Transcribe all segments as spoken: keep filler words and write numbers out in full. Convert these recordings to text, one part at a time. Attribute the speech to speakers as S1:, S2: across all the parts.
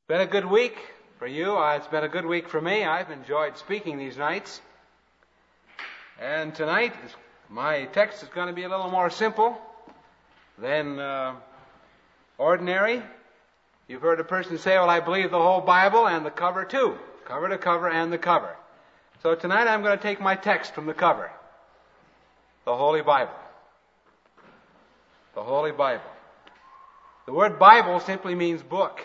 S1: Been a good week for you. Uh, it's been a good week for me. I've enjoyed speaking these nights. And tonight, my text is going to be a little more simple than uh, ordinary. You've heard a person say, well, I believe the whole Bible and the cover too. Cover to cover and the cover. So tonight I'm going to take my text from the cover. The Holy Bible. The Holy Bible. The word Bible simply means book.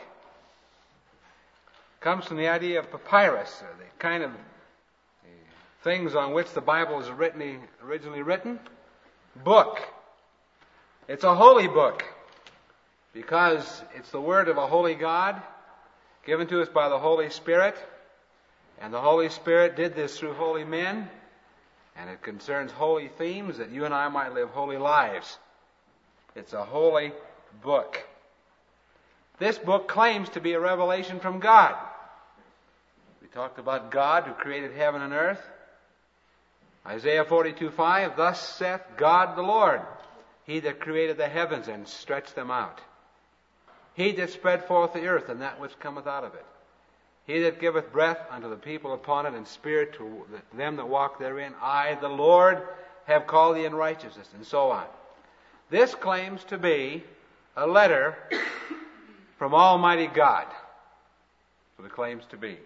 S1: It comes from the idea of papyrus, the kind of things on which the Bible was written, originally written. Book. It's a holy book because it's the word of a holy God given to us by the Holy Spirit. And the Holy Spirit did this through holy men. And it concerns holy themes that you and I might live holy lives. It's a holy book. This book claims to be a revelation from God. We talked about God who created heaven and earth. Isaiah forty-two five, thus saith God the Lord, He that created the heavens and stretched them out. He that spread forth the earth and that which cometh out of it. He that giveth breath unto the people upon it and spirit to them that walk therein. I, the Lord, have called thee in righteousness, and so on. This claims to be a letter from Almighty God. That's what it claims to be.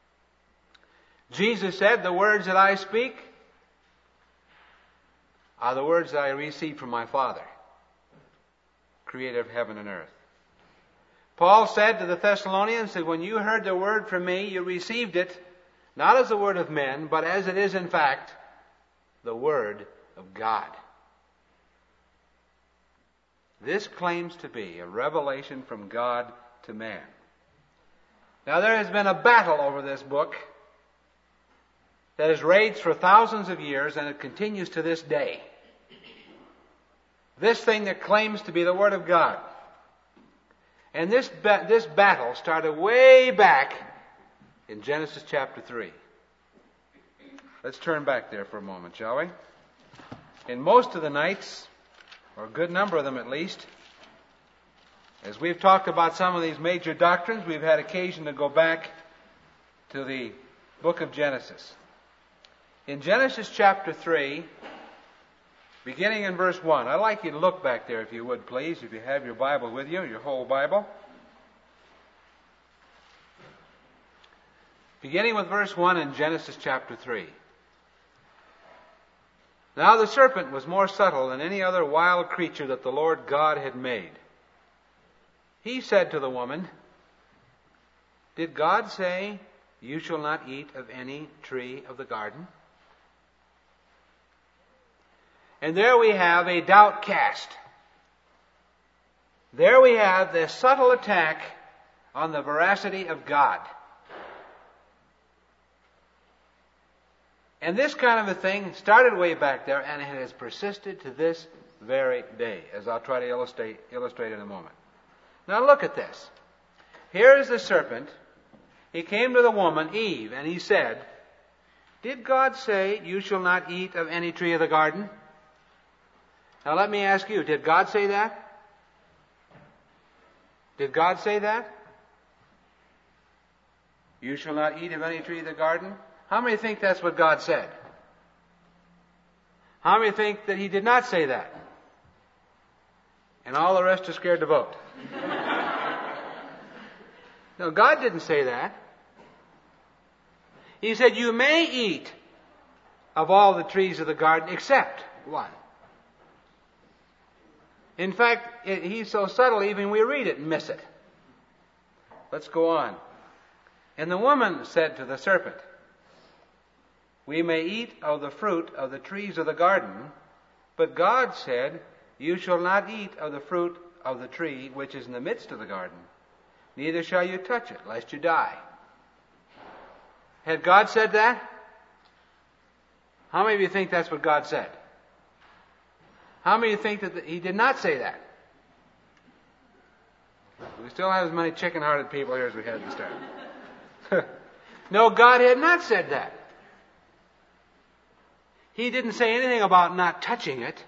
S1: Jesus said, the words that I speak are the words that I received from my Father, creator of heaven and earth. Paul said to the Thessalonians that when you heard the word from me, you received it not as the word of men, but as it is in fact the word of God. This claims to be a revelation from God to man. Now there has been a battle over this book that has raged for thousands of years, and it continues to this day. This thing that claims to be the Word of God. And this ba- this battle started way back in Genesis chapter three. Let's turn back there for a moment, shall we? In most of the nights, or a good number of them at least, as we've talked about some of these major doctrines, we've had occasion to go back to the book of Genesis. In Genesis chapter three, beginning in verse one, I'd like you to look back there if you would please, if you have your Bible with you, your whole Bible. Beginning with verse one in Genesis chapter three. Now the serpent was more subtle than any other wild creature that the Lord God had made. He said to the woman, did God say, you shall not eat of any tree of the garden? And there we have a doubt cast. There we have this subtle attack on the veracity of God. And this kind of a thing started way back there, and it has persisted to this very day, as I'll try to illustrate, illustrate in a moment. Now look at this. Here is the serpent. He came to the woman, Eve, and he said, did God say, you shall not eat of any tree of the garden? Now let me ask you, did God say that? Did God say that? You shall not eat of any tree of the garden? How many think that's what God said? How many think that He did not say that? And all the rest are scared to vote. No, God didn't say that. He said, you may eat of all the trees of the garden except one. In fact, it, He's so subtle, even we read it and miss it. Let's go on. And the woman said to the serpent, we may eat of the fruit of the trees of the garden, but God said, you shall not eat of the fruit of the tree which is in the midst of the garden, neither shall you touch it, lest you die. Had God said that? How many of you think that's what God said? How many of you think that He did not say that? We still have as many chicken-hearted people here as we had at the start. No, God had not said that. He didn't say anything about not touching it.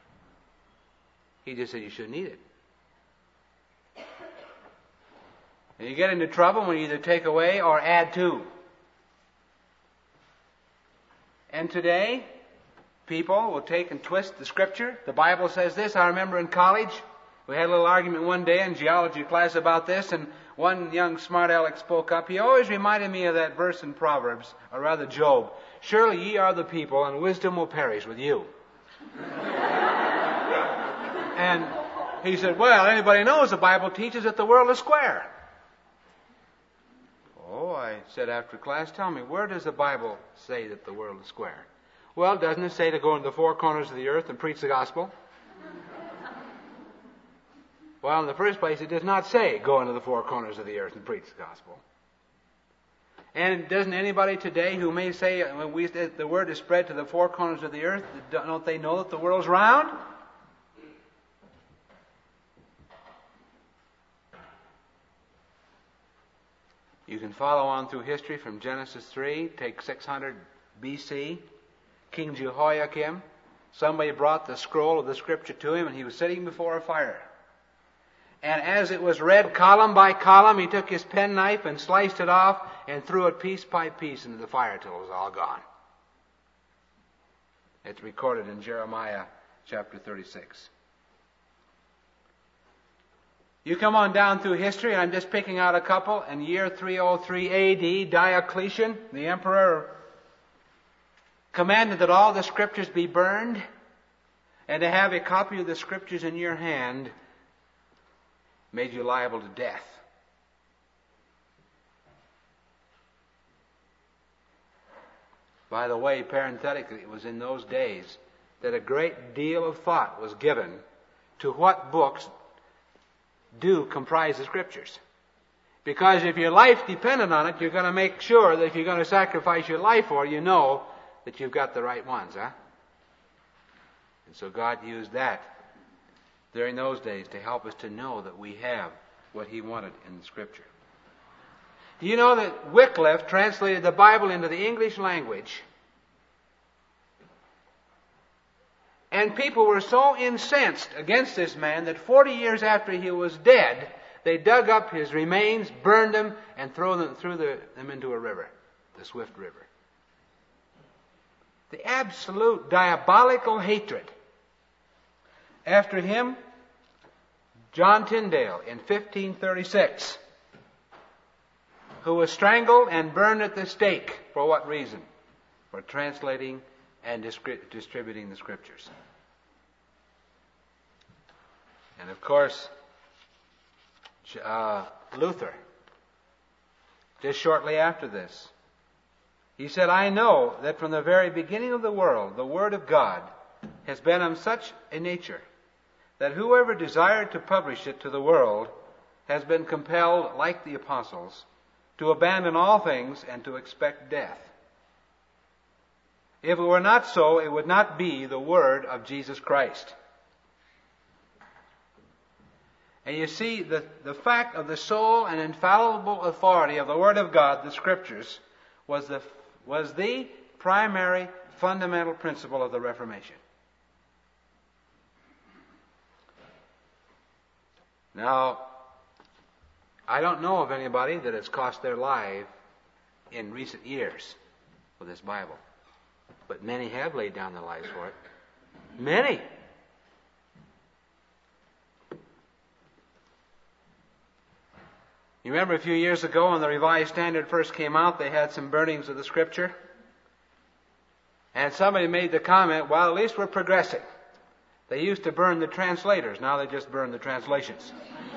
S1: He just said you shouldn't eat it. And you get into trouble when you either take away or add to. And today, people will take and twist the Scripture. The Bible says this. I remember in college, we had a little argument one day in geology class about this, and one young smart aleck spoke up. He always reminded me of that verse in Proverbs, or rather Job. Surely ye are the people, and wisdom will perish with you. And he said, well, anybody knows the Bible teaches that the world is square. Oh, I said after class, tell me, where does the Bible say that the world is square? Well, doesn't it say to go into the four corners of the earth and preach the gospel? Well, in the first place, it does not say go into the four corners of the earth and preach the gospel. And doesn't anybody today who may say when we, the word is spread to the four corners of the earth, don't they know that the world's round? You can follow on through history from Genesis three, take six hundred B C, King Jehoiakim. Somebody brought the scroll of the Scripture to him, and he was sitting before a fire. And as it was read column by column, he took his penknife and sliced it off and threw it piece by piece into the fire till it was all gone. It's recorded in Jeremiah chapter thirty-six. You come on down through history, and I'm just picking out a couple. In year three oh three A D, Diocletian, the emperor, commanded that all the Scriptures be burned, and to have a copy of the Scriptures in your hand made you liable to death. By the way, parenthetically, it was in those days that a great deal of thought was given to what books do comprise the Scriptures. Because if your life depended on it, you're going to make sure that if you're going to sacrifice your life for it, you know that you've got the right ones, huh? And so God used that during those days to help us to know that we have what He wanted in the Scripture. Do you know that Wycliffe translated the Bible into the English language? And people were so incensed against this man that forty years after he was dead, they dug up his remains, burned them, and threw them, threw the, them into a river, the Swift River. The absolute diabolical hatred. After him, John Tyndale in fifteen thirty-six, who was strangled and burned at the stake. For what reason? For translating and distributing the Scriptures. And of course, uh, Luther, just shortly after this, he said, I know that from the very beginning of the world, the Word of God has been of such a nature that whoever desired to publish it to the world has been compelled, like the apostles, to abandon all things and to expect death. If it were not so, it would not be the Word of Jesus Christ. And you see, the, the fact of the sole and infallible authority of the Word of God, the Scriptures, was the, was the primary fundamental principle of the Reformation. Now, I don't know of anybody that has cost their life in recent years for this Bible. But many have laid down their lives for it. Many. You remember a few years ago when the Revised Standard first came out, they had some burnings of the Scripture. And somebody made the comment, well, at least we're progressing. They used to burn the translators. Now they just burn the translations.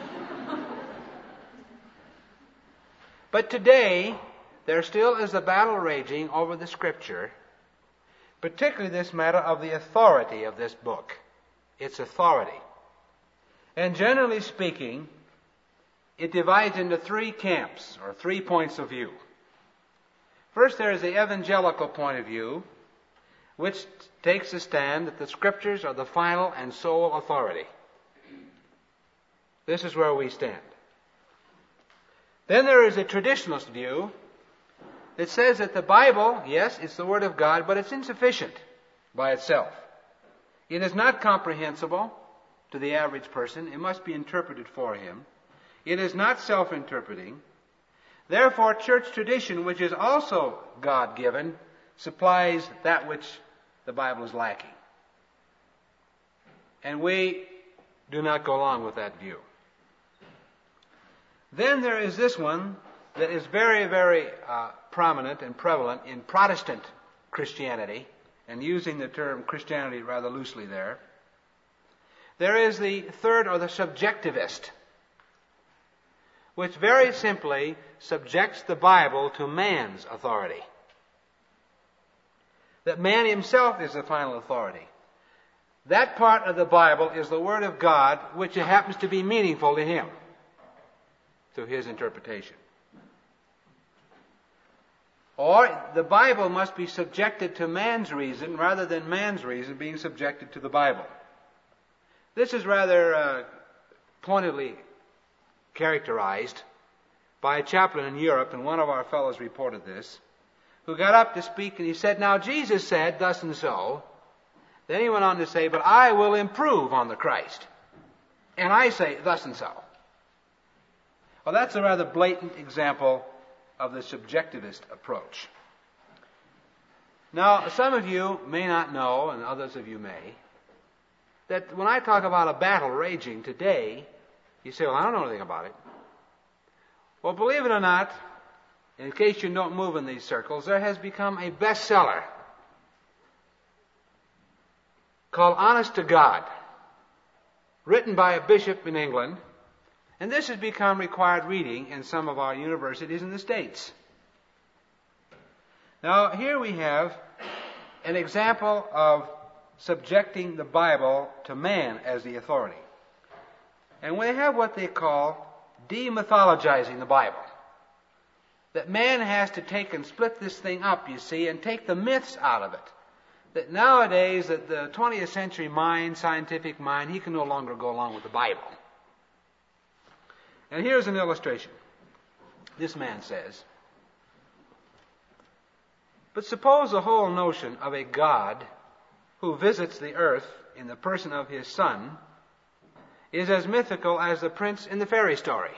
S1: But today, there still is a battle raging over the Scripture, particularly this matter of the authority of this book. Its authority. And generally speaking, it divides into three camps, or three points of view. First, there is the evangelical point of view, which takes the stand that the Scriptures are the final and sole authority. This is where we stand. Then there is a traditionalist view that says that the Bible, yes, it's the Word of God, but it's insufficient by itself. It is not comprehensible to the average person. It must be interpreted for him. It is not self-interpreting. Therefore, church tradition, which is also God-given, supplies that which the Bible is lacking. And we do not go along with that view. Then there is this one that is very, very uh, prominent and prevalent in Protestant Christianity, and using the term Christianity rather loosely there. There is the third, or the subjectivist, which very simply subjects the Bible to man's authority. That man himself is the final authority. That part of the Bible is the Word of God, which happens to be meaningful to him, through his interpretation. Or the Bible must be subjected to man's reason rather than man's reason being subjected to the Bible. This is rather uh, pointedly characterized by a chaplain in Europe, and one of our fellows reported this, who got up to speak, and he said, "Now Jesus said thus and so." Then he went on to say, "But I will improve on the Christ. And I say thus and so." Well, that's a rather blatant example of the subjectivist approach. Now, some of you may not know, and others of you may, that when I talk about a battle raging today, you say, "Well, I don't know anything about it." Well, believe it or not, in case you don't move in these circles, there has become a bestseller called Honest to God, written by a bishop in England, and this has become required reading in some of our universities in the States. Now, here we have an example of subjecting the Bible to man as the authority. And we have what they call demythologizing the Bible. That man has to take and split this thing up, you see, and take the myths out of it. That nowadays, that the twentieth century mind, scientific mind, he can no longer go along with the Bible. And here's an illustration. This man says, "But suppose the whole notion of a God who visits the earth in the person of his Son is as mythical as the prince in the fairy story.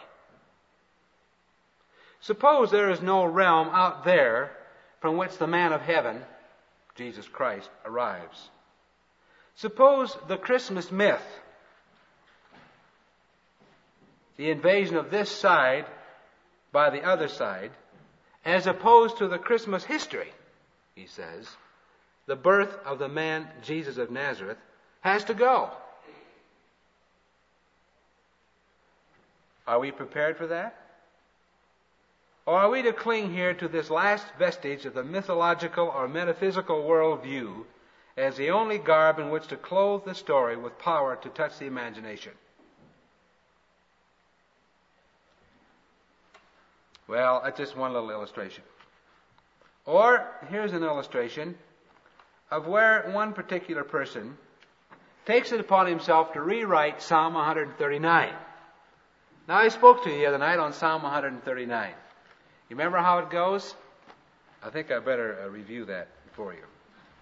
S1: Suppose there is no realm out there from which the man of heaven, Jesus Christ, arrives. Suppose the Christmas myth, the invasion of this side by the other side, as opposed to the Christmas history," he says, "the birth of the man Jesus of Nazareth has to go." Are we prepared for that? Or are we to cling here to this last vestige of the mythological or metaphysical worldview as the only garb in which to clothe the story with power to touch the imagination? Well, that's just one little illustration. Or here's an illustration of where one particular person takes it upon himself to rewrite Psalm one thirty-nine. Now, I spoke to you the other night on Psalm one thirty-nine. You remember how it goes? I think I better uh, review that for you.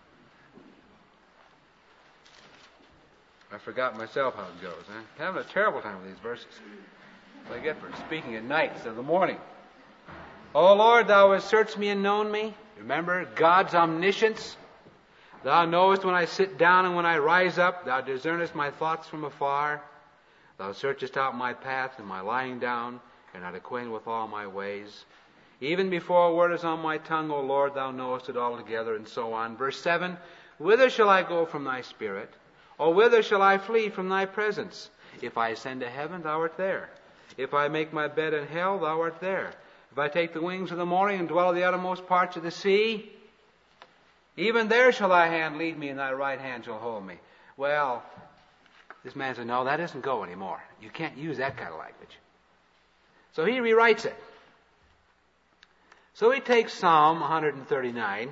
S1: I forgot myself how it goes. Huh? I'm having a terrible time with these verses. I get for speaking at night instead of the morning. "O Lord, thou hast searched me and known me." Remember God's omniscience. "Thou knowest when I sit down and when I rise up. Thou discernest my thoughts from afar. Thou searchest out my path and my lying down, and art acquainted with all my ways. Even before a word is on my tongue, O Lord, thou knowest it altogether," and so on. Verse seven, "Whither shall I go from thy spirit? Or whither shall I flee from thy presence? If I ascend to heaven, thou art there. If I make my bed in hell, thou art there. If I take the wings of the morning and dwell in the uttermost parts of the sea, even there shall thy hand lead me, and thy right hand shall hold me." Well, this man said, no, that doesn't go anymore. You can't use that kind of language. So he rewrites it. So he takes Psalm one thirty-nine,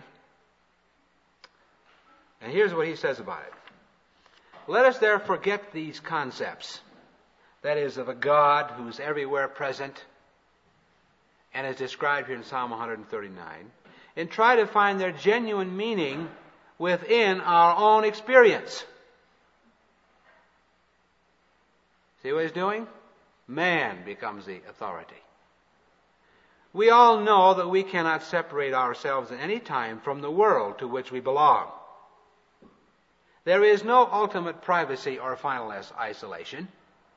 S1: and here's what he says about it. "Let us there forget these concepts, that is, of a God who's everywhere present, and is described here in Psalm one thirty-nine, and try to find their genuine meaning within our own experience." See what he's doing? Man becomes the authority. We all know that we cannot separate ourselves at any time from the world to which we belong. There is no ultimate privacy or final isolation.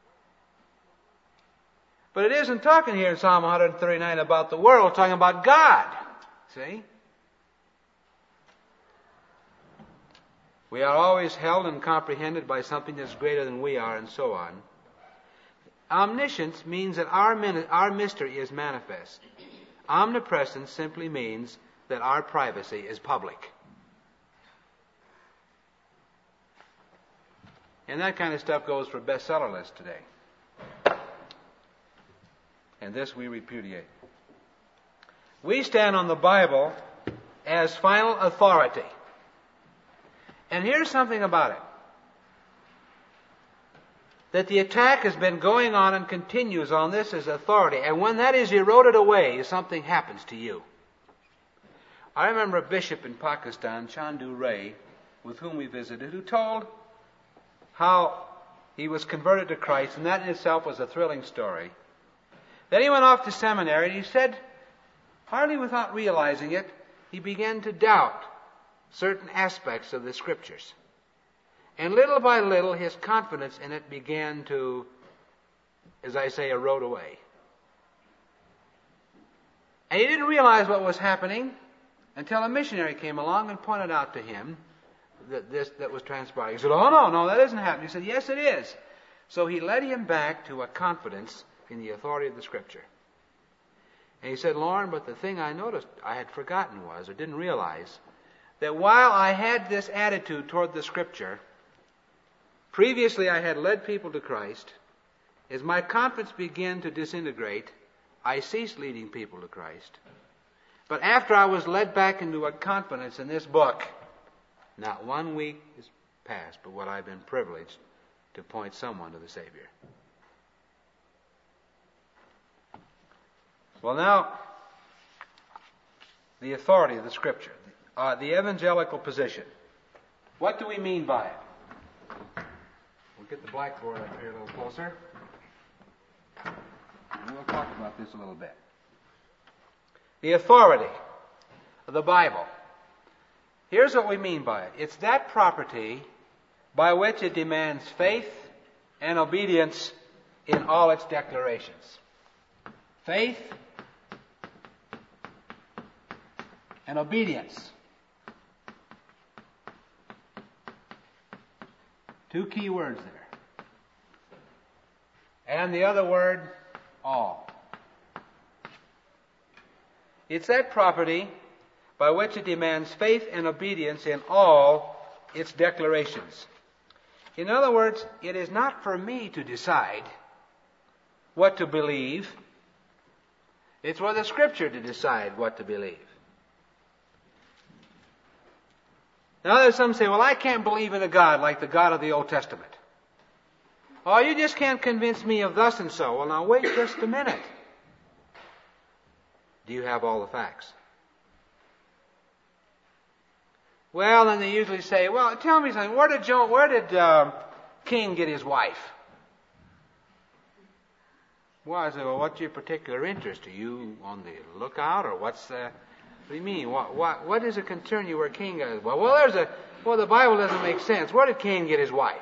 S1: But it isn't talking here in Psalm one thirty-nine about the world, it's talking about God. See? We are always held and comprehended by something that's greater than we are, and so on. Omniscience means that our, our mystery is manifest. Omnipresence simply means that our privacy is public. And that kind of stuff goes for bestseller lists today. And this we repudiate. We stand on the Bible as final authority. And here's something about it. That the attack has been going on and continues on this as authority. And when that is eroded away, something happens to you. I remember a bishop in Pakistan, Chandu Ray, with whom we visited, who told how he was converted to Christ, and that in itself was a thrilling story. Then he went off to seminary, and he said, hardly without realizing it, he began to doubt certain aspects of the Scriptures. And little by little, his confidence in it began to, as I say, erode away. And he didn't realize what was happening until a missionary came along and pointed out to him that this that was transpiring. He said, oh, no, no, that isn't happening. He said, yes, it is. So he led him back to a confidence in the authority of the Scripture. And he said, Lauren, but the thing I noticed I had forgotten was, or didn't realize, that while I had this attitude toward the Scripture, previously I had led people to Christ. As my confidence began to disintegrate, I ceased leading people to Christ. But after I was led back into a confidence in this book, not one week has passed but what I've been privileged to point someone to the Savior. Well, now, the authority of the Scripture, uh, the evangelical position. What do we mean by it? We'll get the blackboard up here a little closer. And we'll talk about this a little bit. The authority of the Bible. Here's what we mean by it. It's that property by which it demands faith and obedience in all its declarations. Faith and obedience. Two key words there. And the other word, all. It's that property by which it demands faith and obedience in all its declarations. In other words, it is not for me to decide what to believe. It's for the Scripture to decide what to believe. Now there's some say, well, I can't believe in a God like the God of the Old Testament. Oh, you just can't convince me of thus and so. Well, now wait just a minute. Do you have all the facts? Well, then they usually say, well, tell me something. Where did Joe, where did uh, King get his wife? Well, I say, well, what's your particular interest? Are you on the lookout, or what's the... What do you mean? What, what, what does it concern you where Cain got his wife? Well, there's a, well, the Bible doesn't make sense. Where did Cain get his wife?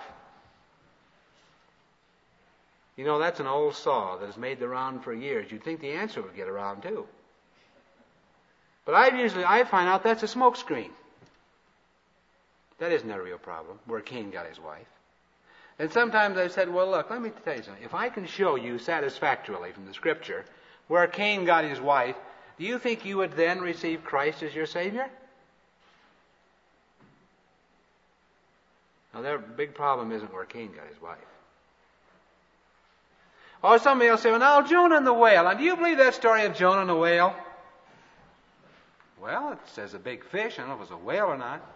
S1: You know, that's an old saw that has made the round for years. You'd think the answer would get around too. But I usually, I find out that's a smokescreen. That isn't a real problem, where Cain got his wife. And sometimes I've said, well, look, let me tell you something. If I can show you satisfactorily from the Scripture where Cain got his wife, do you think you would then receive Christ as your Savior? Now, their big problem isn't where Cain got his wife. Or somebody else say, well, now, Jonah and the whale. Now, do you believe that story of Jonah and the whale? Well, it says a big fish. I don't know if it was a whale or not.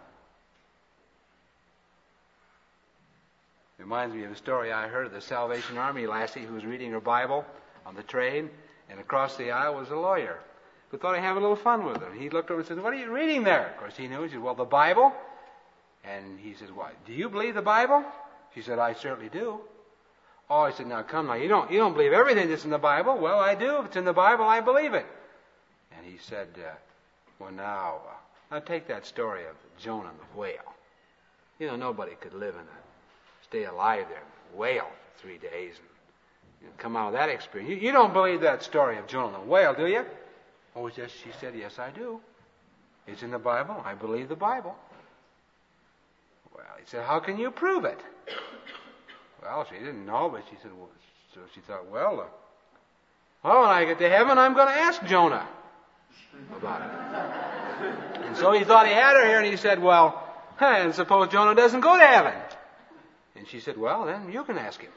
S1: It reminds me of a story I heard of the Salvation Army lassie who was reading her Bible on the train, and across the aisle was a lawyer who thought he'd have a little fun with her. And he looked over and said, what are you reading there? Of course, he knew. He said, well, the Bible. And he says, what, do you believe the Bible? She said, I certainly do. Oh, he said, now come now, you don't, you don't believe everything that's in the Bible. Well, I do. If it's in the Bible, I believe it. And he said, uh, well, now, uh, now take that story of Jonah and the whale. You know, nobody could live in a, stay alive there, in a whale for three days and, and come out of that experience. You, you don't believe that story of Jonah and the whale, do you? Oh, yes, she said, yes, I do. It's in the Bible. I believe the Bible. Well, he said, how can you prove it? Well, she didn't know, but she said, well, so she thought, well, uh, well, when I get to heaven, I'm going to ask Jonah about it. And so he thought he had her here, and he said, well, and suppose Jonah doesn't go to heaven? And she said, well, then you can ask him.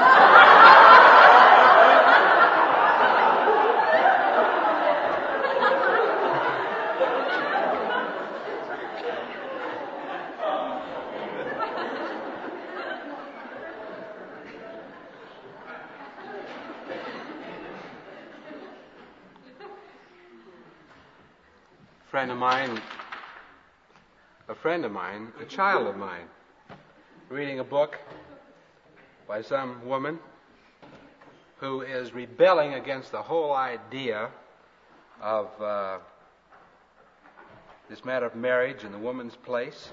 S1: A friend of mine, a friend of mine, a child of mine, reading a book by some woman who is rebelling against the whole idea of uh, this matter of marriage and the woman's place.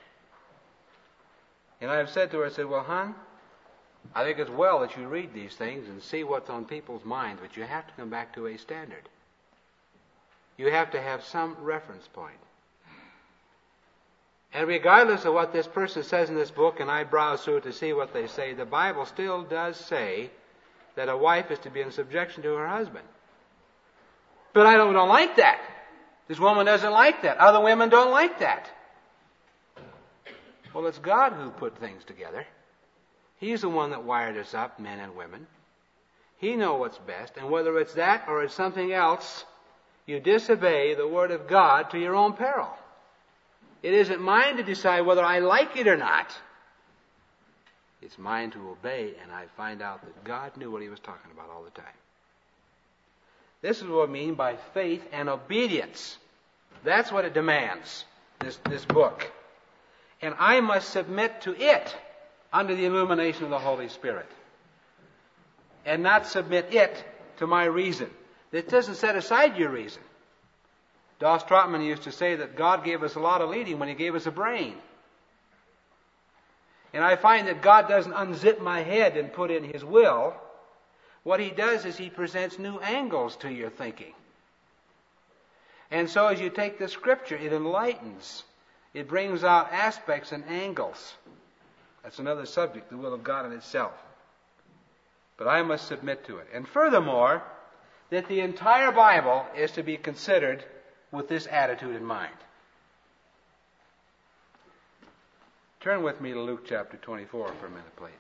S1: And I have said to her, I said, well, hon, I think it's well that you read these things and see what's on people's minds, but you have to come back to a standard. You have to have some reference point. And regardless of what this person says in this book, and I browse through it to see what they say, the Bible still does say that a wife is to be in subjection to her husband. But I don't, don't like that. This woman doesn't like that. Other women don't like that. Well, it's God who put things together. He's the one that wired us up, men and women. He knows what's best, and whether it's that or it's something else, you disobey the Word of God to your own peril. It isn't mine to decide whether I like it or not. It's mine to obey, and I find out that God knew what He was talking about all the time. This is what I mean by faith and obedience. That's what it demands, this, this book. And I must submit to it under the illumination of the Holy Spirit. And not submit it to my reason. It doesn't set aside your reason. Doss Trotman used to say that God gave us a lot of leading when He gave us a brain. And I find that God doesn't unzip my head and put in His will. What He does is He presents new angles to your thinking. And so as you take the Scripture, it enlightens. It brings out aspects and angles. That's another subject, the will of God in itself. But I must submit to it. And furthermore, that the entire Bible is to be considered with this attitude in mind. Turn with me to Luke chapter twenty-four for a minute, please.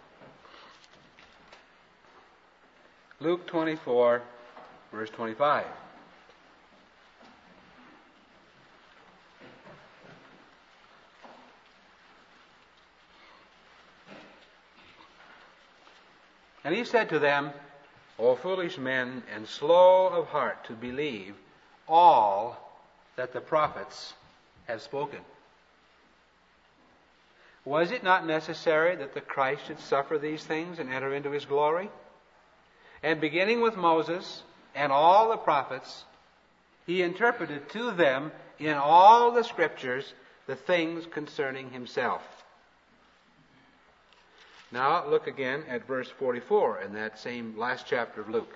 S1: Luke twenty-four, verse twenty-five. And He said to them, O foolish men, and slow of heart to believe all that the prophets have spoken. Was it not necessary that the Christ should suffer these things and enter into His glory? And beginning with Moses and all the prophets, He interpreted to them in all the Scriptures the things concerning Himself. Now look again at verse forty-four in that same last chapter of Luke.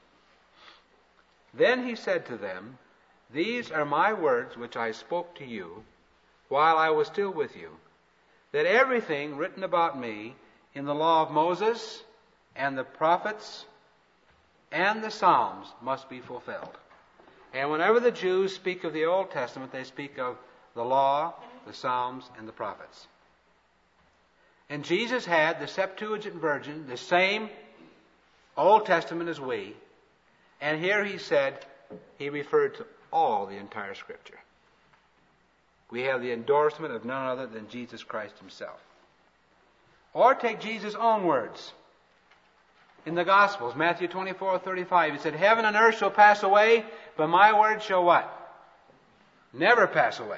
S1: Then He said to them, These are my words which I spoke to you while I was still with you, that everything written about me in the law of Moses and the prophets and the Psalms must be fulfilled. And whenever the Jews speak of the Old Testament, they speak of the law, the Psalms, and the prophets. And Jesus had the Septuagint version, the same Old Testament as we. And here He said, He referred to all the entire Scripture. We have the endorsement of none other than Jesus Christ Himself. Or take Jesus' own words. In the Gospels, Matthew twenty-four thirty-five, He said, Heaven and earth shall pass away, but my words shall what? Never pass away.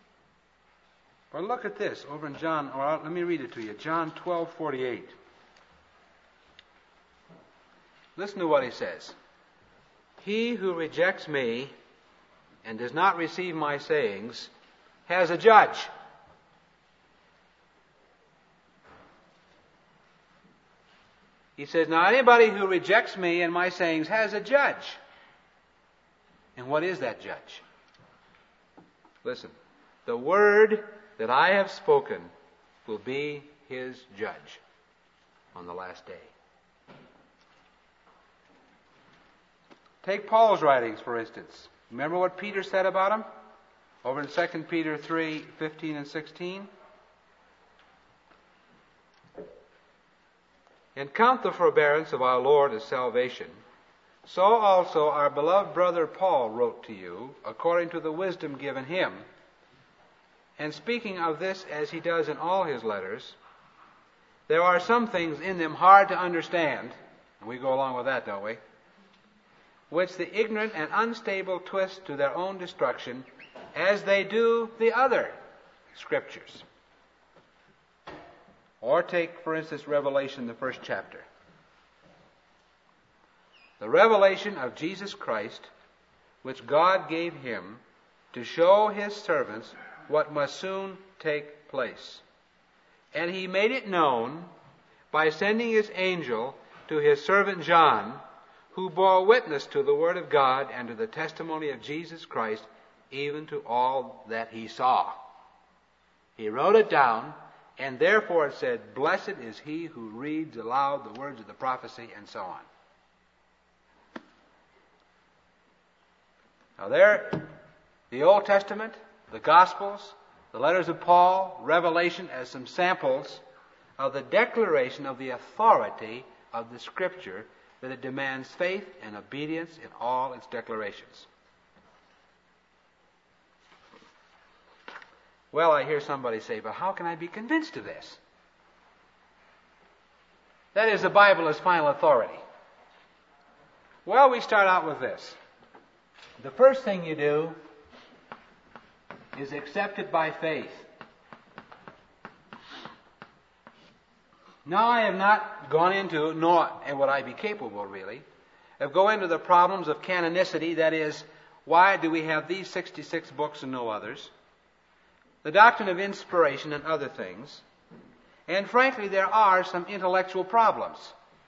S1: Well, look at this over in John, or let me read it to you. John twelve forty-eight. Listen to what he says. He who rejects me and does not receive my sayings has a judge. He says, now anybody who rejects me and my sayings has a judge. And what is that judge? Listen, the word that I have spoken will be his judge on the last day. Take Paul's writings, for instance. Remember what Peter said about him? Over in Second Peter three, fifteen and sixteen. And count the forbearance of our Lord as salvation. So also our beloved brother Paul wrote to you, according to the wisdom given him. And speaking of this as he does in all his letters, there are some things in them hard to understand, and we go along with that, don't we? Which the ignorant and unstable twist to their own destruction, as they do the other scriptures. Or take, for instance, Revelation, the first chapter. The revelation of Jesus Christ, which God gave him to show his servants what must soon take place. And he made it known by sending his angel to his servant John, who bore witness to the word of God and to the testimony of Jesus Christ, even to all that he saw. He wrote it down, and therefore it said, blessed is he who reads aloud the words of the prophecy, and so on. Now there, the Old Testament, the Gospels, the letters of Paul, Revelation as some samples of the declaration of the authority of the Scripture, that it demands faith and obedience in all its declarations. Well, I hear somebody say, but how can I be convinced of this? That is, the Bible is final authority. Well, we start out with this. The first thing you do is accept it by faith. Now, I have not gone into, nor would I be capable really, of going into the problems of canonicity, that is, why do we have these sixty-six books and no others? The doctrine of inspiration and other things. And frankly, there are some intellectual problems.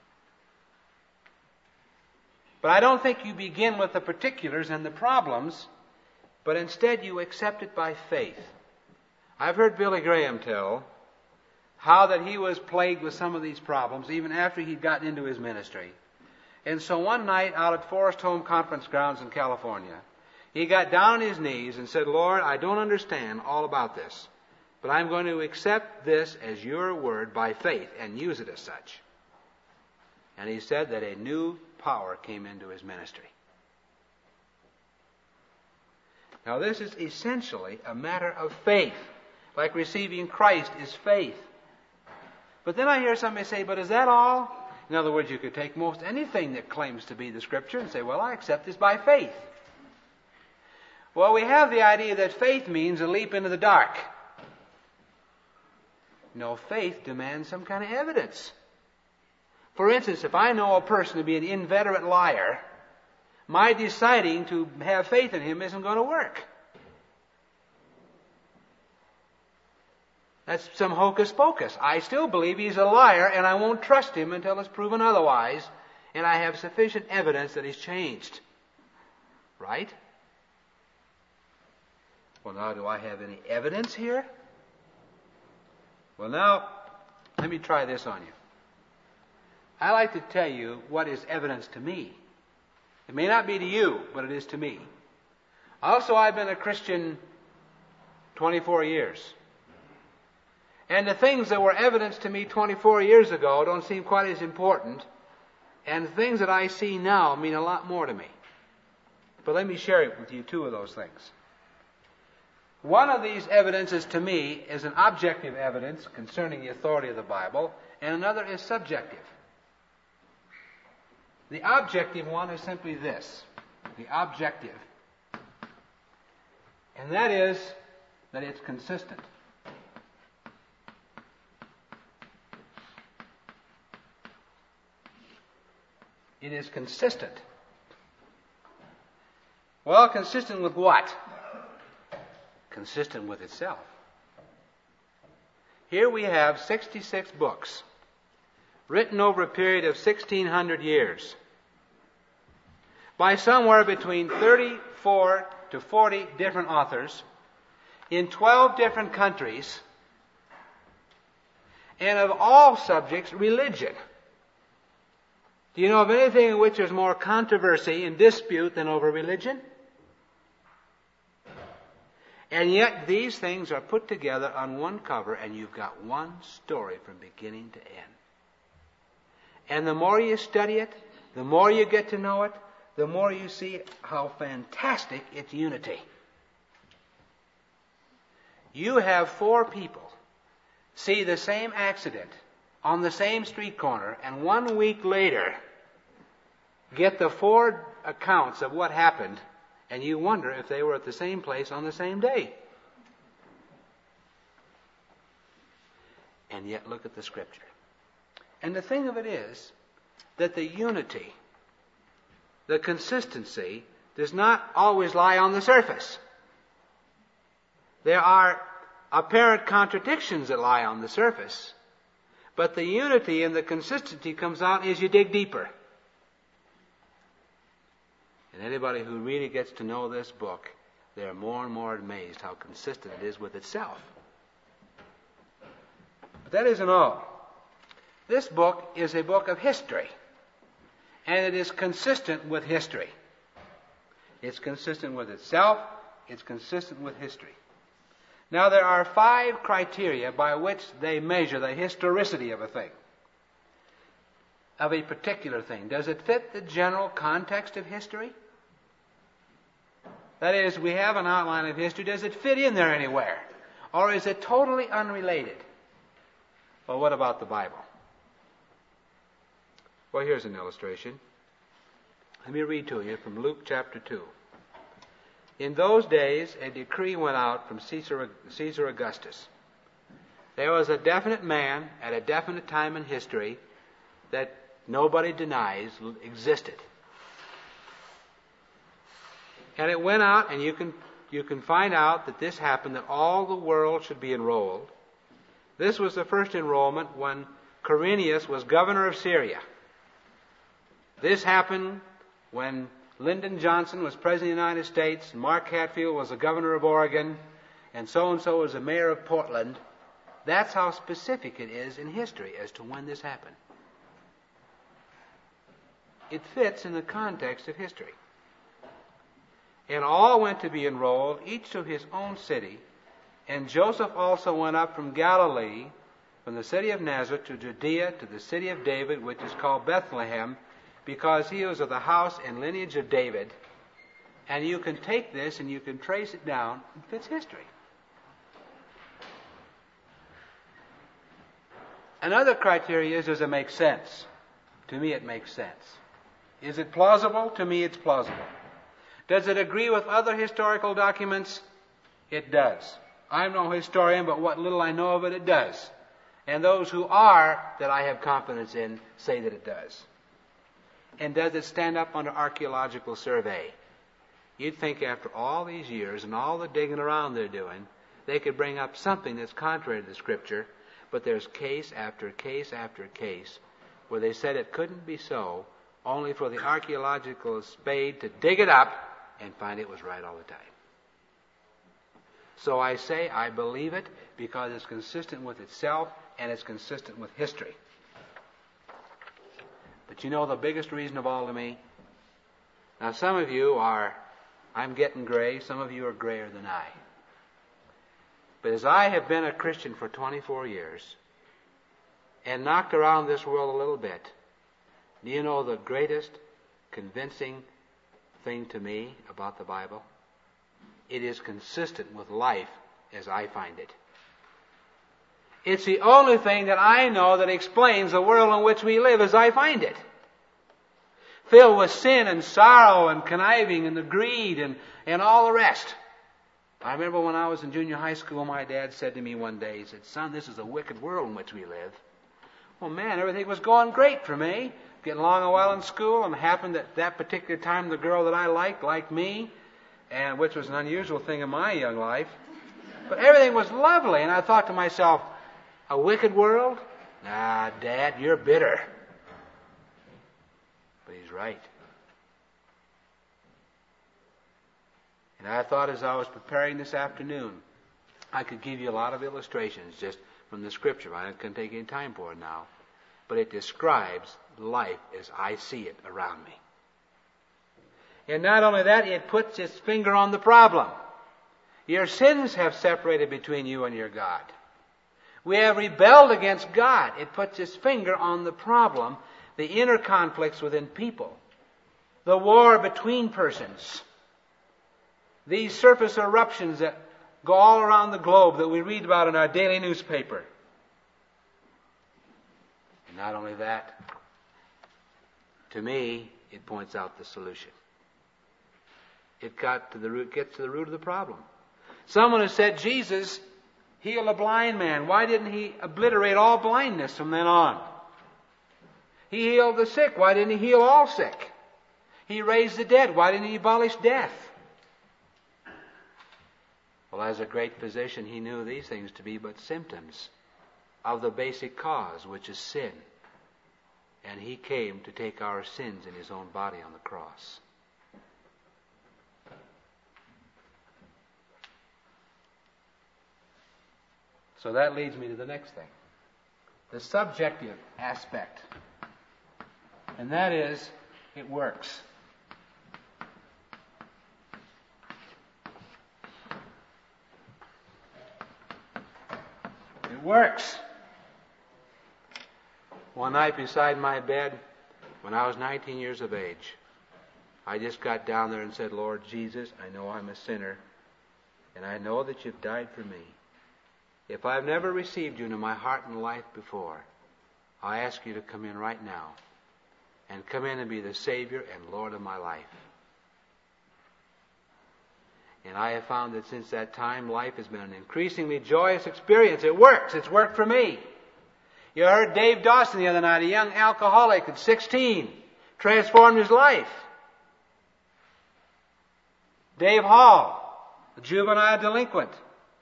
S1: But I don't think you begin with the particulars and the problems, but instead you accept it by faith. I've heard Billy Graham tell how that he was plagued with some of these problems even after he'd gotten into his ministry. And so one night out at Forest Home Conference Grounds in California, he got down on his knees and said, Lord, I don't understand all about this, but I'm going to accept this as your word by faith and use it as such. And he said that a new power came into his ministry. Now this is essentially a matter of faith. Like receiving Christ is faith. But then I hear somebody say, but is that all? In other words, you could take most anything that claims to be the Scripture and say, well, I accept this by faith. Well, we have the idea that faith means a leap into the dark. No, faith demands some kind of evidence. For instance, if I know a person to be an inveterate liar, my deciding to have faith in him isn't going to work. That's some hocus pocus. I still believe he's a liar, and I won't trust him until it's proven otherwise, and I have sufficient evidence that he's changed. Right? Well, now, do I have any evidence here? Well, now, let me try this on you. I like to tell you what is evidence to me. It may not be to you, but it is to me. Also, I've been a Christian twenty-four years. And the things that were evidence to me twenty-four years ago don't seem quite as important. And the things that I see now mean a lot more to me. But let me share with you two of those things. One of these evidences to me is an objective evidence concerning the authority of the Bible, and another is subjective. The objective one is simply this. The objective. And that is that it's consistent. It is consistent. Well, consistent with what? Consistent with itself. Here we have sixty-six books written over a period of sixteen hundred years by somewhere between thirty-four to forty different authors in twelve different countries, and of all subjects, religion. Do you know of anything in which there's more controversy and dispute than over religion? And yet these things are put together on one cover, and you've got one story from beginning to end. And the more you study it, the more you get to know it, the more you see how fantastic its unity. You have four people see the same accident on the same street corner, and one week later get the four accounts of what happened, and you wonder if they were at the same place on the same day. And yet look at the Scripture. And the thing of it is that the unity, the consistency, does not always lie on the surface. There are apparent contradictions that lie on the surface, but the unity and the consistency comes out as you dig deeper. And anybody who really gets to know this book, they're more and more amazed how consistent it is with itself. But that isn't all. This book is a book of history, and it is consistent with history. It's consistent with itself. It's consistent with history. Now, there are five criteria by which they measure the historicity of a thing, of a particular thing. Does it fit the general context of history? That is, we have an outline of history. Does it fit in there anywhere? Or is it totally unrelated? Well, what about the Bible? Well, here's an illustration. Let me read to you from Luke chapter two. In those days, a decree went out from Caesar, Caesar Augustus. There was a definite man at a definite time in history that nobody denies existed. And it went out, and you can, you can find out that this happened, that all the world should be enrolled. This was the first enrollment when Quirinius was governor of Syria. This happened when Lyndon Johnson was President of the United States, Mark Hatfield was the governor of Oregon, and so-and-so was the mayor of Portland. That's how specific it is in history as to when this happened. It fits in the context of history. And all went to be enrolled, each to his own city. And Joseph also went up from Galilee, from the city of Nazareth to Judea, to the city of David, which is called Bethlehem, because he was of the house and lineage of David. And you can take this and you can trace it down. It fits history. Another criteria is, does it make sense? To me, it makes sense. Is it plausible? To me, it's plausible. Does it agree with other historical documents? It does. I'm no historian, but what little I know of it, it does. And those who are, that I have confidence in, say that it does. And does it stand up under archaeological survey? You'd think after all these years and all the digging around they're doing, they could bring up something that's contrary to the Scripture, but there's case after case after case where they said it couldn't be so, only for the archaeological spade to dig it up and find it was right all the time. So I say I believe it because it's consistent with itself and it's consistent with history. But you know the biggest reason of all to me? Now some of you are, I'm getting gray, some of you are grayer than I. But as I have been a Christian for twenty-four years and knocked around this world a little bit, do you know the greatest convincing thing to me about the Bible? It is consistent with life as I find it. It's the only thing that I know that explains the world in which we live as I find it. Filled with sin and sorrow and conniving and the greed and, and all the rest. I remember when I was in junior high school, my dad said to me one day, he said, "Son, this is a wicked world in which we live." Well, man, everything was going great for me. getting along well in school, and happened at that particular time the girl that I liked liked me, and which was an unusual thing in my young life. But everything was lovely, and I thought to myself, a wicked world? Nah, Dad, you're bitter. But he's right. And I thought as I was preparing this afternoon, I could give you a lot of illustrations just from the Scripture. I can't take any time for it now. But it describes life as I see it around me. And not only that, it puts its finger on the problem. Your sins have separated between you and your God. We have rebelled against God. It puts its finger on the problem, the inner conflicts within people, the war between persons, these surface eruptions that go all around the globe that we read about in our daily newspaper. And not only that, to me, it points out the solution. It got to the root, gets to the root of the problem. Someone has said, Jesus healed a blind man. Why didn't he obliterate all blindness from then on? He healed the sick. Why didn't he heal all sick? He raised the dead. Why didn't he abolish death? Well, as a great physician, he knew these things to be but symptoms of the basic cause, which is sin. And he came to take our sins in his own body on the cross. So that leads me to the next thing, the subjective aspect. And that is, it works. It works. One night beside my bed, when I was nineteen years of age, I just got down there and said, Lord Jesus, I know I'm a sinner, and I know that you've died for me. If I've never received you into my heart and life before, I ask you to come in right now and come in and be the Savior and Lord of my life. And I have found that since that time, life has been an increasingly joyous experience. It works. It's worked for me. You heard Dave Dawson the other night, a young alcoholic at sixteen, transformed his life. Dave Hall, a juvenile delinquent.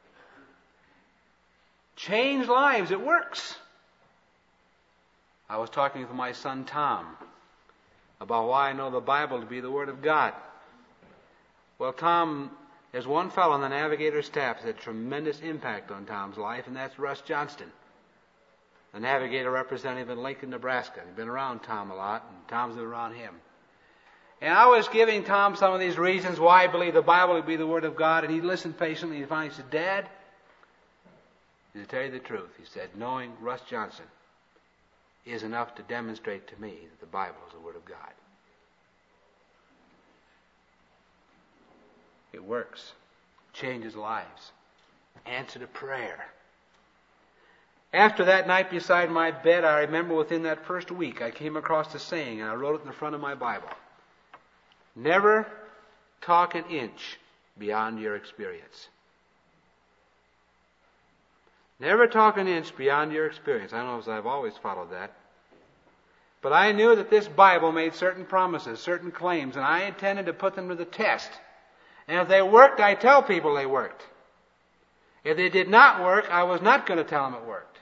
S1: Change lives. It works. I was talking with my son Tom about why I know the Bible to be the Word of God. Well, Tom, there's one fellow on the Navigator staff that had tremendous impact on Tom's life, and that's Russ Johnston, the Navigator representative in Lincoln, Nebraska. He's been around Tom a lot, and Tom's been around him. And I was giving Tom some of these reasons why I believe the Bible to be the Word of God, and he listened patiently, and finally said, Dad, to tell you the truth, he said, knowing Russ Johnson is enough to demonstrate to me that the Bible is the Word of God. It works. Changes lives. Answer to prayer. After that night beside my bed, I remember within that first week I came across a saying, and I wrote it in the front of my Bible. Never talk an inch beyond your experience. Never talk an inch beyond your experience. I don't know if I've always followed that. But I knew that this Bible made certain promises, certain claims, and I intended to put them to the test. And if they worked, I tell people they worked. If they did not work, I was not going to tell them it worked.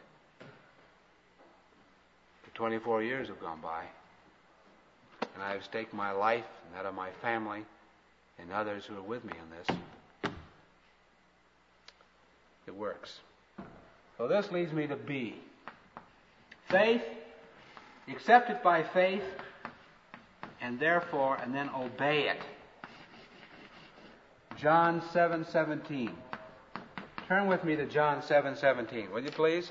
S1: For twenty-four years have gone by, and I have staked my life and that of my family and others who are with me in this. It works. So this leads me to B. Faith, accept it by faith, and therefore, and then obey it. John seven seventeen. Turn with me to John seven seventeen, will you please?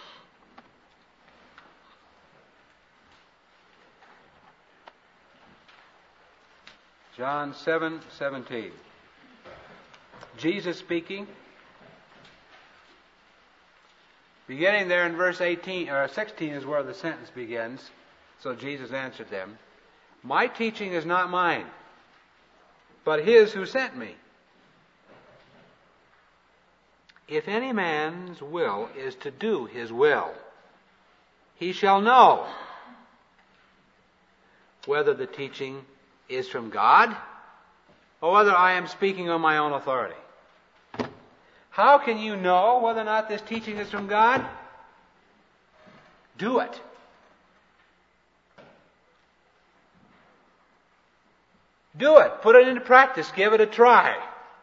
S1: John seven seventeen. Jesus speaking. Beginning there in verse eighteen or sixteen is where the sentence begins. So Jesus answered them, my teaching is not mine, but his who sent me. If any man's will is to do his will, he shall know whether the teaching is from God or whether I am speaking on my own authority. How can you know whether or not this teaching is from God? Do it. Do it. Put it into practice. Give it a try.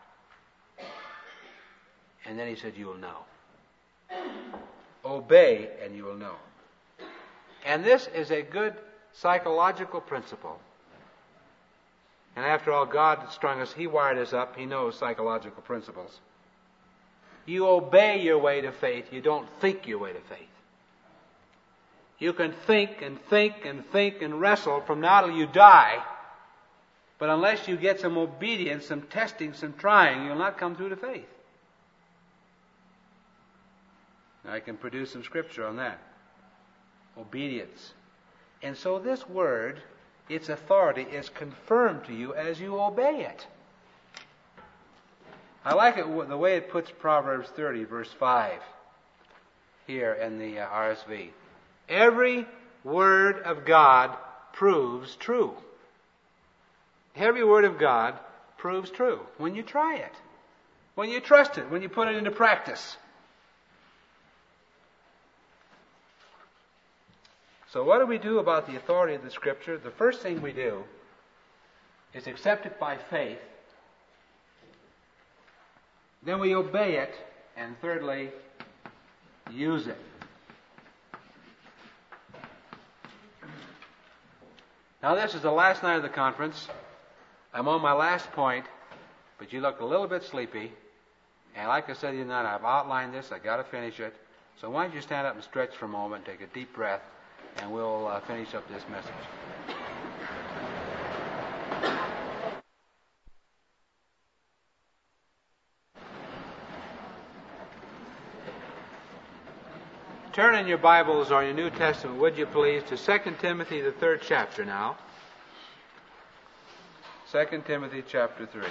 S1: And then he said, you will know. Obey and you will know. And this is a good psychological principle. And after all, God strung us, He wired us up, He knows psychological principles. You obey your way to faith, you don't think your way to faith. You can think and think and think and wrestle from now till you die, but unless you get some obedience, some testing, some trying, you'll not come through to faith. I can produce some scripture on that. Obedience. And so this word, its authority is confirmed to you as you obey it. I like it the way it puts Proverbs thirty, verse five, here in the uh, R S V. Every word of God proves true. Every word of God proves true when you try it, when you trust it, when you put it into practice. So what do we do about the authority of the Scripture? The first thing we do is accept it by faith. Then we obey it. And thirdly, use it. Now this is the last night of the conference. I'm on my last point, but you look a little bit sleepy. And like I said the other night, I've outlined this. I've got to finish it. So why don't you stand up and stretch for a moment, take a deep breath, and we'll uh, finish up this message. Turn in your Bibles or your New Testament, would you please, to Second Timothy, the third chapter now. Second Timothy chapter three.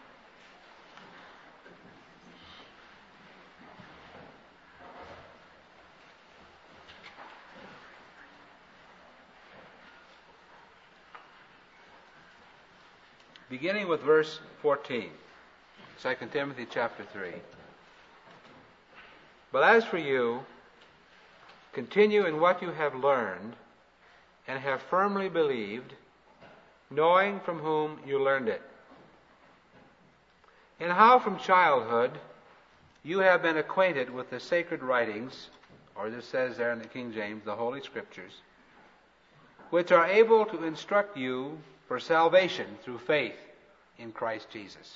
S1: Beginning with verse fourteen, Second Timothy chapter three. But as for you, continue in what you have learned and have firmly believed, knowing from whom you learned it, and how from childhood you have been acquainted with the sacred writings, or this says there in the King James, the Holy Scriptures, which are able to instruct you for salvation through faith in Christ Jesus.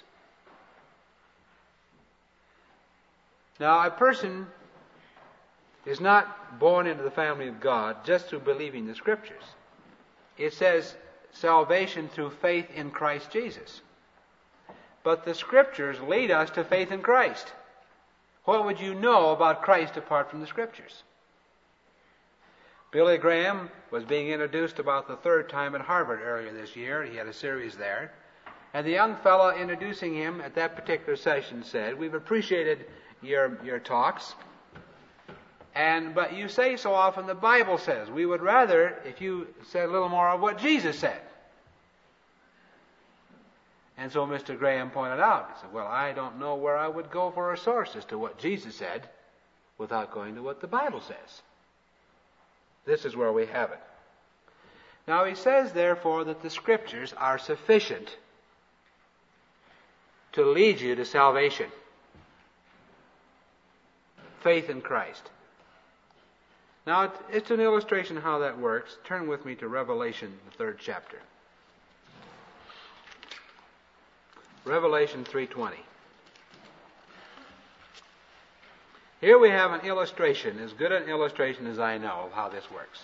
S1: Now, a person is not born into the family of God just through believing the Scriptures. It says salvation through faith in Christ Jesus. But the Scriptures lead us to faith in Christ. What would you know about Christ apart from the Scriptures? Billy Graham was being introduced about the third time at Harvard earlier this year. He had a series there. And the young fellow introducing him at that particular session said, "We've appreciated your, your talks. And, but you say so often the Bible says. We would rather if you said a little more of what Jesus said." And so Mister Graham pointed out, he said, "Well, I don't know where I would go for a source as to what Jesus said without going to what the Bible says." This is where we have it. Now he says, therefore, that the Scriptures are sufficient to lead you to salvation. Faith in Christ. Now, it's an illustration of how that works. Turn with me to Revelation, the third chapter. Revelation three twenty. Here we have an illustration, as good an illustration as I know of how this works.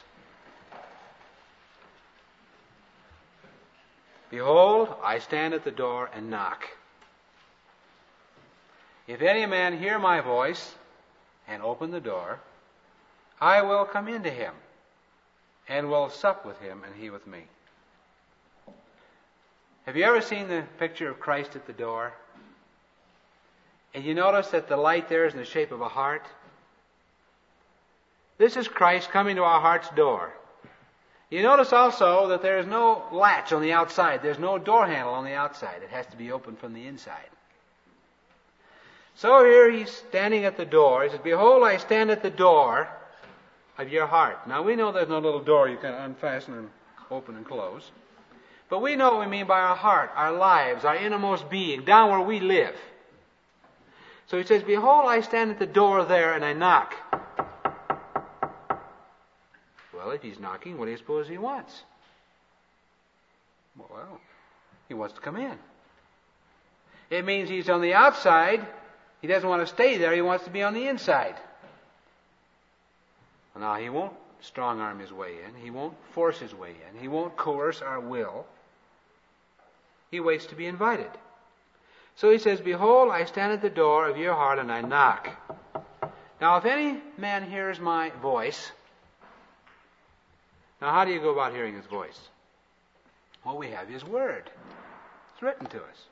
S1: "Behold, I stand at the door and knock. If any man hear my voice and open the door, I will come into him and will sup with him and he with me." Have you ever seen the picture of Christ at the door? And you notice that the light there is in the shape of a heart? This is Christ coming to our heart's door. You notice also that there is no latch on the outside. There's no door handle on the outside. It has to be opened from the inside. So here he's standing at the door. He says, "Behold, I stand at the door of your heart." Now we know there's no little door you can unfasten and open and close. But we know what we mean by our heart, our lives, our innermost being, down where we live. So he says, "Behold, I stand at the door there and I knock." Well, if he's knocking, what do you suppose he wants? Well, he wants to come in. It means he's on the outside. He doesn't want to stay there. He wants to be on the inside. Well, now, he won't strong-arm his way in. He won't force his way in. He won't coerce our will. He waits to be invited. So he says, "Behold, I stand at the door of your heart and I knock. Now, if any man hears my voice..." Now, how do you go about hearing his voice? Well, we have his word. It's written to us.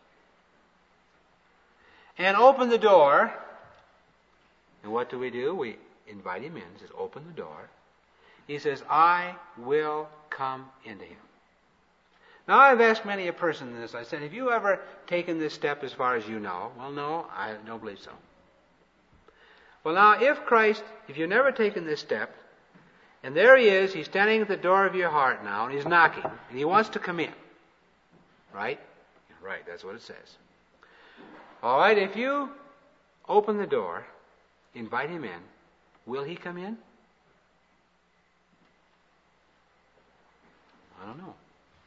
S1: "And open the door." And what do we do? We invite him in. He says, "Open the door." He says, "I will come into him." Now, I've asked many a person this. I said, "Have you ever taken this step as far as you know?" "Well, no, I don't believe so." Well, now, if Christ, if you've never taken this step, and there he is, he's standing at the door of your heart now, and he's knocking, and he wants to come in. Right? Right, that's what it says. All right, if you open the door, invite him in, will he come in? I don't know.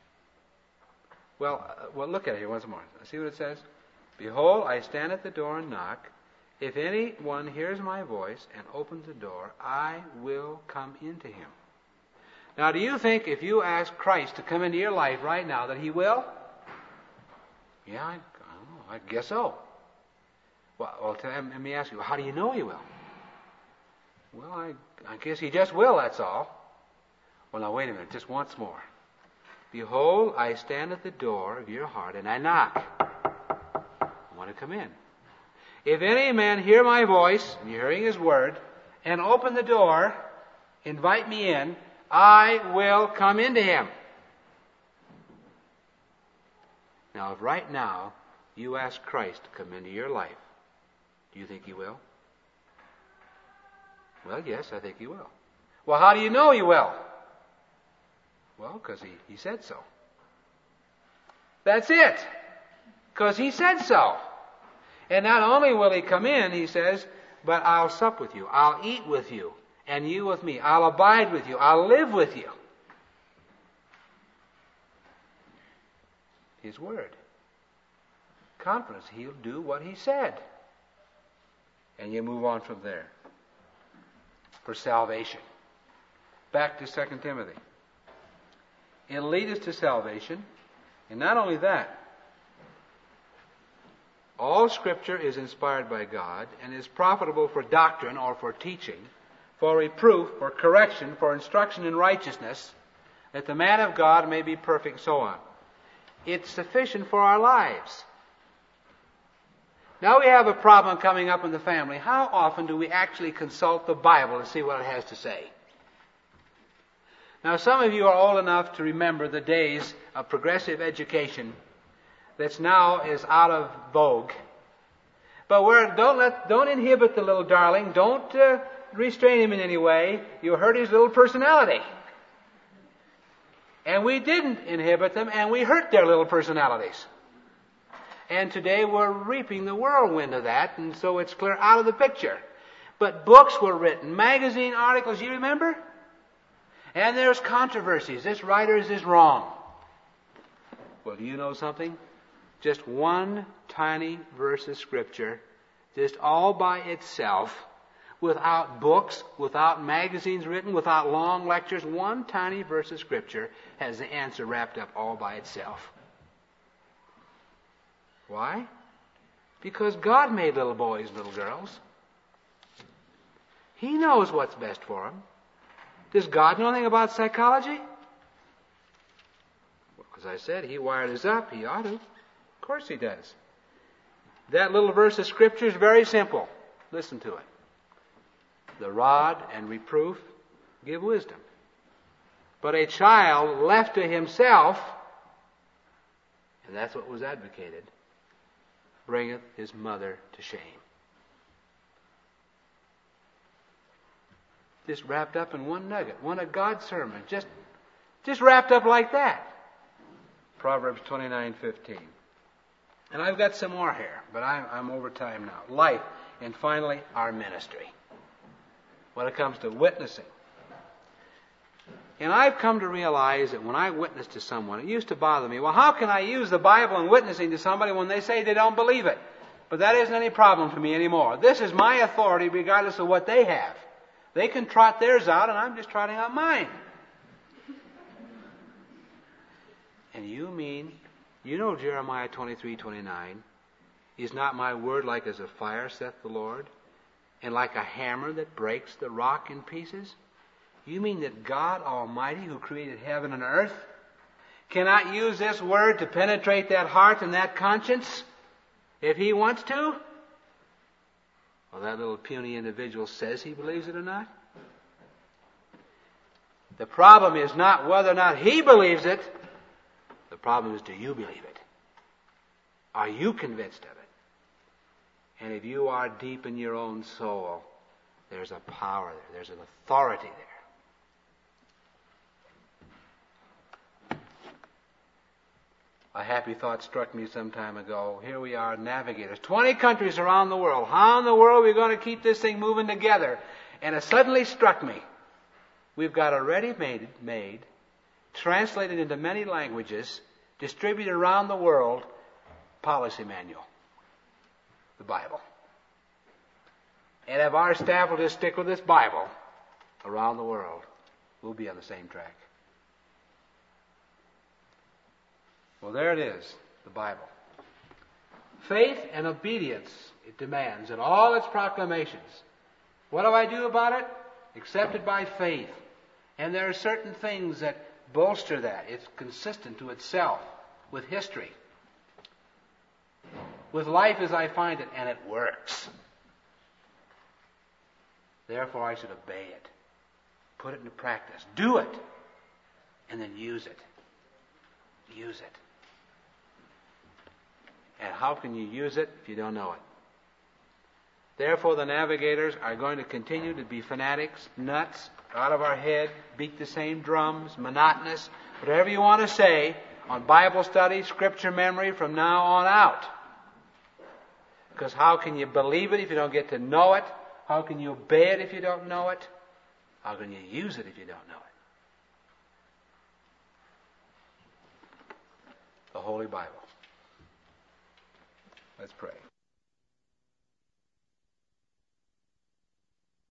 S1: Well, uh, well, look at it here once more. See what it says? "Behold, I stand at the door and knock. If anyone hears my voice and opens the door, I will come into him." Now, do you think if you ask Christ to come into your life right now that he will? Yeah, I, I don't know. I guess so. Well, well, let me ask you, how do you know he will? Well, I, I guess he just will, that's all. Well, now, wait a minute, just once more. "Behold, I stand at the door of your heart and I knock." I want to come in. "If any man hear my voice," and you're hearing his word, "and open the door, invite me in, I will come into him." Now, if right now you ask Christ to come into your life, do you think he will? Well, yes, I think he will. Well, how do you know he will? Well, because he, he said so. That's it. Because he said so. And not only will he come in, he says, but I'll sup with you. I'll eat with you. And you with me. I'll abide with you. I'll live with you. His word. Confidence. He'll do what he said. And you move on from there. For salvation. Back to Second Timothy. It'll lead us to salvation. And not only that, all Scripture is inspired by God and is profitable for doctrine or for teaching, for reproof, for correction, for instruction in righteousness, that the man of God may be perfect, so on. It's sufficient for our lives. Now we have a problem coming up in the family. How often do we actually consult the Bible to see what it has to say? Now, some of you are old enough to remember the days of progressive education that's now is out of vogue. But we're, don't let, don't inhibit the little darling. Don't uh, restrain him in any way. You hurt his little personality. And we didn't inhibit them, and we hurt their little personalities. And today we're reaping the whirlwind of that, and so it's clear out of the picture. But books were written, magazine articles, you remember? And there's controversies. This writer is wrong. Well, do you know something? Just one tiny verse of Scripture, just all by itself, without books, without magazines written, without long lectures, one tiny verse of Scripture has the answer wrapped up all by itself. Why? Because God made little boys and little girls. He knows what's best for them. Does God know anything about psychology? Well, as I said, He wired us up. He ought to. Of course He does. That little verse of Scripture is very simple. Listen to it. The rod and reproof give wisdom. But a child left to himself, and that's what was advocated, bringeth his mother to shame. Just wrapped up in one nugget, one of God's sermons, just, just wrapped up like that. Proverbs twenty-nine fifteen. And I've got some more here, but I'm, I'm over time now. Life, and finally, our ministry. When it comes to witnessing. And I've come to realize that when I witness to someone, it used to bother me. Well, how can I use the Bible in witnessing to somebody when they say they don't believe it? But that isn't any problem for me anymore. This is my authority regardless of what they have. They can trot theirs out, and I'm just trotting out mine. And you mean, you know Jeremiah twenty-three twenty-nine, is not my word like as a fire, saith the Lord, and like a hammer that breaks the rock in pieces? You mean that God Almighty, who created heaven and earth, cannot use this word to penetrate that heart and that conscience if He wants to? Well, that little puny individual says he believes it or not. The problem is not whether or not he believes it. The problem is, do you believe it? Are you convinced of it? And if you are deep in your own soul, there's a power there. There's an authority there. A happy thought struck me some time ago. Here we are, navigators. Twenty countries around the world. How in the world are we going to keep this thing moving together? And it suddenly struck me. We've got a ready-made, made, translated into many languages, distributed around the world, policy manual. The Bible. And if our staff will just stick with this Bible around the world, we'll be on the same track. Well, there it is, the Bible. Faith and obedience it demands in all its proclamations. What do I do about it? Accept it by faith. And there are certain things that bolster that. It's consistent to itself with history, with life as I find it, and it works. Therefore, I should obey it, put it into practice, do it, and then use it. Use it. And how can you use it if you don't know it? Therefore, the navigators are going to continue to be fanatics, nuts, out of our head, beat the same drums, monotonous, whatever you want to say, on Bible study, Scripture memory from now on out. Because how can you believe it if you don't get to know it? How can you obey it if you don't know it? How can you use it if you don't know it? The Holy Bible. Let's pray.